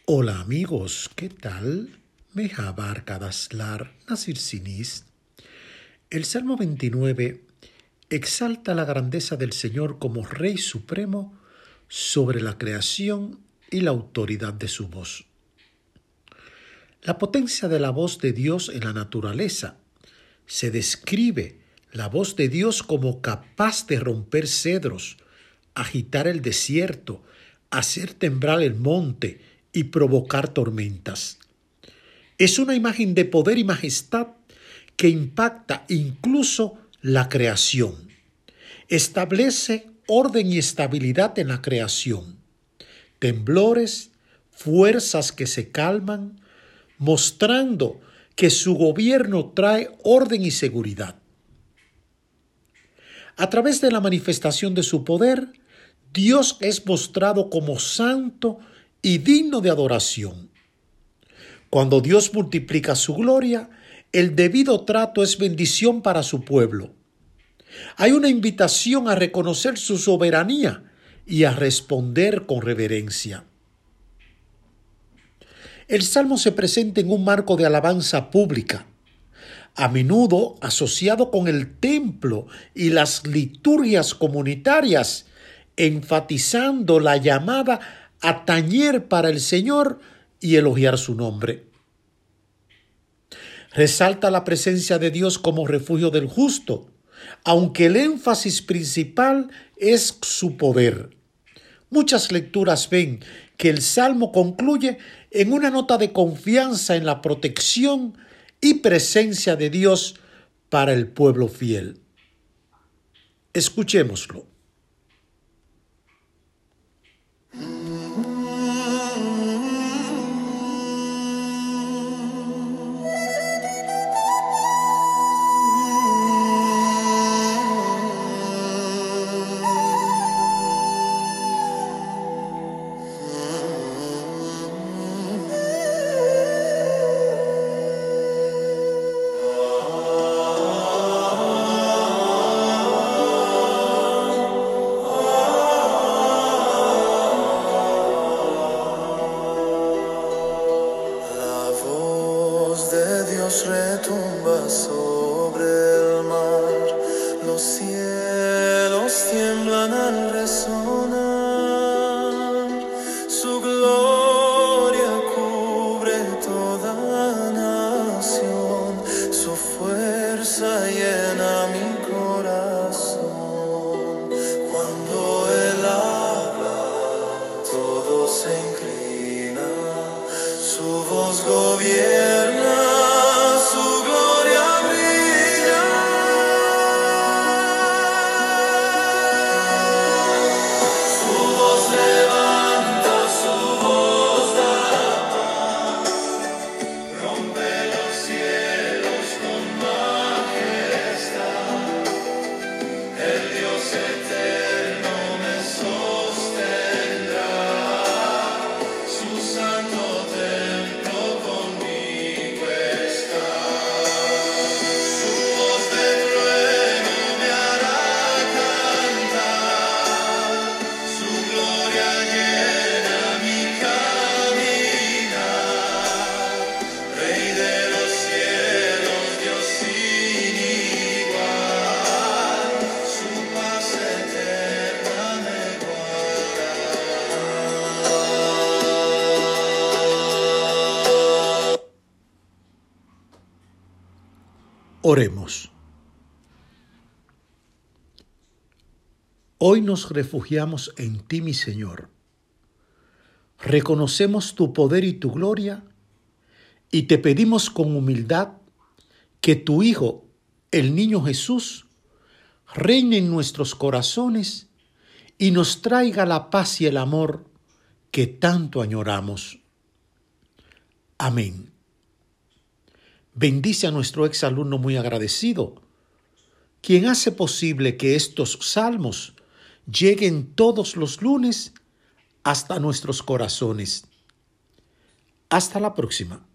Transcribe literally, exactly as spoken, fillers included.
Hola amigos, ¿qué tal? Mejabar Kadaslar Nasir Sinis. El Salmo veintinueve exalta la grandeza del Señor como Rey Supremo sobre la creación y la autoridad de su voz. La potencia de la voz de Dios en la naturaleza. Se describe la voz de Dios como capaz de romper cedros, agitar el desierto, hacer temblar el monte y provocar tormentas. Es una imagen de poder y majestad que impacta incluso la creación. Establece orden y estabilidad en la creación. Temblores, fuerzas que se calman, mostrando que su gobierno trae orden y seguridad. A través de la manifestación de su poder, Dios es mostrado como santo y digno de adoración. Cuando Dios multiplica su gloria, el debido trato es bendición para su pueblo. Hay una invitación a reconocer su soberanía y a responder con reverencia. El Salmo se presenta en un marco de alabanza pública, a menudo asociado con el templo y las liturgias comunitarias, enfatizando la llamada a tañer para el Señor y elogiar su nombre. Resalta la presencia de Dios como refugio del justo, aunque el énfasis principal es su poder. Muchas lecturas ven que el Salmo concluye en una nota de confianza en la protección y presencia de Dios para el pueblo fiel. Escuchémoslo. Retumba sobre el mar, los cielos tiemblan al resonar, su gloria cubre toda nación, su fuerza llena mi corazón. Cuando Él habla, todo se inclina, su voz gobierna. Oremos. Hoy nos refugiamos en ti, mi Señor. Reconocemos tu poder y tu gloria y te pedimos con humildad que tu Hijo, el niño Jesús, reine en nuestros corazones y nos traiga la paz y el amor que tanto añoramos. Amén. Bendice a nuestro exalumno muy agradecido, quien hace posible que estos salmos lleguen todos los lunes hasta nuestros corazones. Hasta la próxima.